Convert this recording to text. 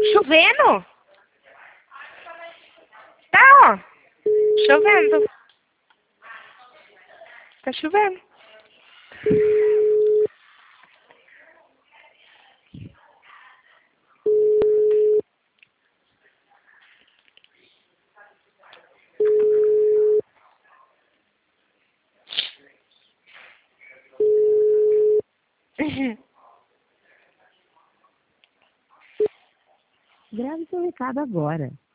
Chovendo? Tá, ó. Chovendo. Tá chovendo. Grave seu recado agora.